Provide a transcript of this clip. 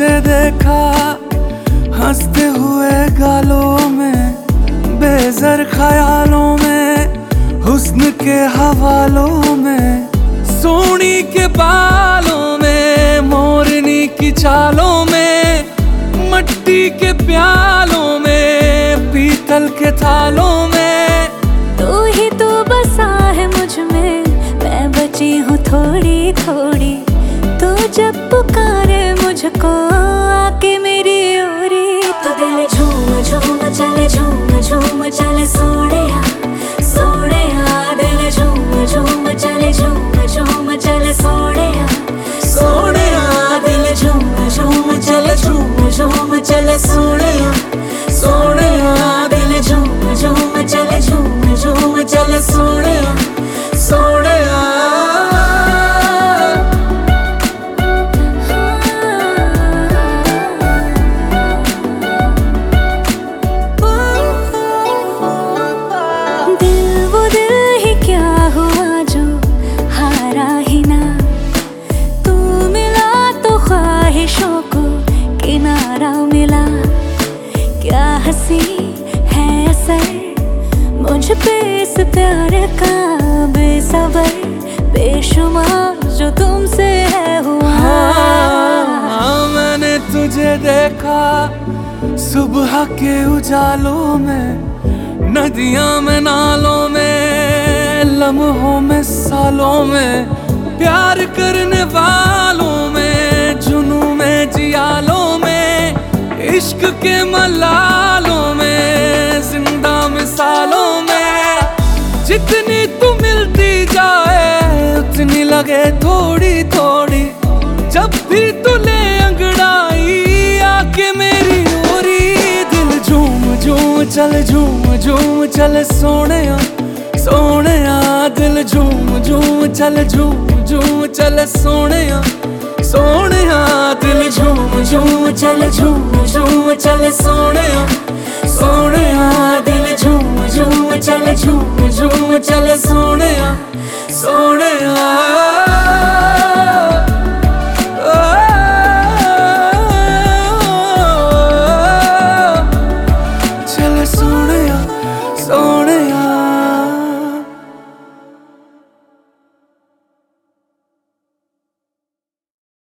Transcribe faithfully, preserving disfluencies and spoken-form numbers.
तुझे देखा हंसते हुए गालों में, बेज़र ख्यालों में, हुस्न के हवालों में, सोनी के बालों में, मोरनी की चालों में, मट्टी के प्यालों में, पीतल के थालों में। तू ही तू बसा है मुझ में, मैं बची हूँ थोड़ी थोड़ी। तू जब पुकारे मुझको आके मेरी ओरी, तो दिल झूम झूम चले, झूम झूम चले सोड़िया सोड़िया। दिल झूम झूम चले, झूम झूम चले सोड़िया सोड़िया। दिल झूम झूम चले, झूम झूम चले सोड़िया सोड़िया। दिल झूम झूम चले, झूम झूम चले सोड़िया सोड़िया। दिल वो दिल ही क्या हुआ जो हारा ही ना, तू मिला तो ख्वाहिशों को किनारा मिला। क्या हंसी है असर मुझ पे इस प्यार का, बेसबर बेशुमार जो तुमसे है हुआ। हाँ, मैंने तुझे देखा सुबह के उजालों में, नदियां में, नालों में, लम्हों में, सालों में, प्यार करने वालों में, जुनू में, जियालों में, इश्क के मलालों में, जिंदा मिसालों में। जितनी तू मिलती जाए उतनी लगे थोड़ी थोड़ी, जब भी तू ले अंगड़ाई आके मेरी ओरी। दिल झूम झूम चल, झूम झूम चल सोनिया सोनिया। दिल झूम झूम चल, झूम झूम चल सोनिया सोनिया। दिल झूम झूम चल, झूम झूम चल सोनिया सोनिया। दिल झूम झूम चल, झूम झूम चल